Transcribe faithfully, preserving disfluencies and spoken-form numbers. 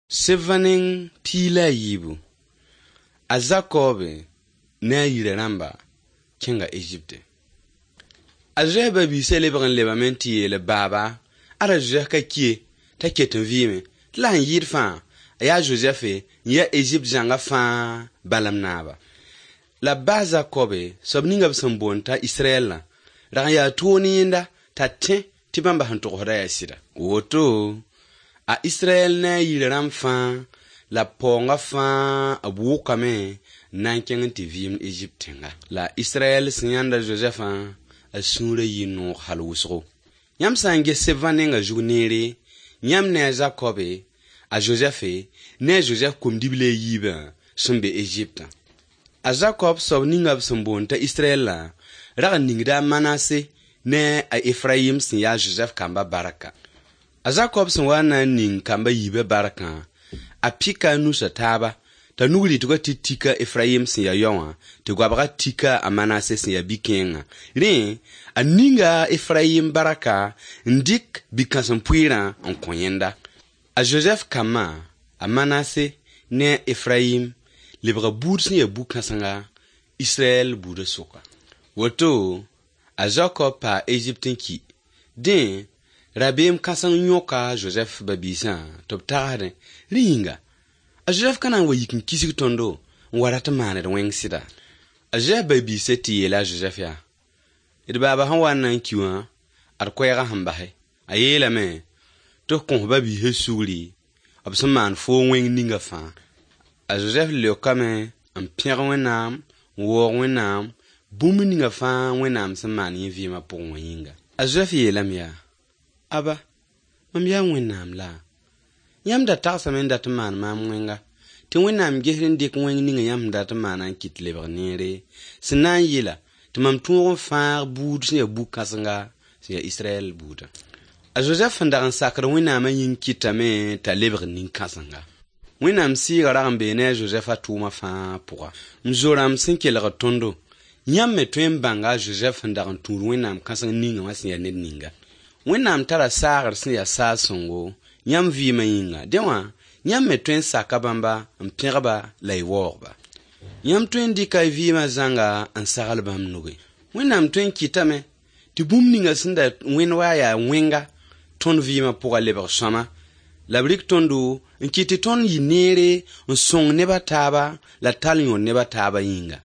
Sevaning pila yibu. A Jacobe na yire ramba kenga Egypte. A jeba bi celebran lebamenti le baba ara jeka kie ta ketin vime la yir fa ya Joseph ya Egypte janga fa balam naba. La ba Jacobe sobninga bsambonta Israel ra ya toni inda ta te tibamba hanto hora ya sida. Woto a Israel na yire ram fa la ponga fa abuka me nanken tivim Egypte nga. La Israel sinyanda Joseph a sunre yino halwusro. Nyam sange sevanenga journere nyam ne Jacobe a Joseph ne Joseph kumdibile yiba sumbe Egypte. A Jacob so ninga bsambonta Israel la ra ningda Manase ne a Ephraim sin ya Joseph kamba baraka. A Jacob sin wana ning kamba yibe baraka a pika nusa taba ta nugli tuka titika Ephraim sin ya yawa te gwabaka tika a Manase sin ya bikenga rin a ninga Ephraim baraka ndik bikansan puira an konyenda. A Joseph kama a Manase ne Ephraim lebra boud sin ya bukasanga Israel bouda soka. Woto a Jacob pa Egypten ki din rabem kasang nyoka Joseph babisa top tare ringa. A Joseph kana wa yikin kisik tondo warata mane da weng sida. A Joseph babisa ti la Joseph ya. Id baba han wannan kiwa ar koyga han bahe. A yela me to kon babi he suri absan man fo weng ninga fa. A Joseph le kame am pierre wenam wo wenam bumi ninga fa wenam san man yin vi ma po wenga. A Joseph yela me ya. Aba mam ya wenam la. Yam da taksa men dat man ma mwenga. Ti wenam gehrin dik weng ninga yam dat man an kit lebernere. Sinan yela ti mam tuon far boud sin ya bukasanga sin ya Israel bouda. A Joseph ndar sakra wenam yin kitame ta lebernin kasanga. Wenam si garam bene Joseph atuma fa pourra. Mzoram sin kelra tondo. Yam me tuen banga Joseph ndar tur wenam kasanga ninga wasin ya ned ninga. Wenam tara sagar sin ya sa songo nyam vi mayinga dewa nyam me tuen sakabamba mpiraba laiworba nyam tuen dika vi ma zanga an sagalbam nuge wenam tuen kitame ti bumninga sinda wenwa ya wenga ton vi ma pour aller ber sama la brik tondo nkiti ton yinere nsong neba taba la talion neba taba yinga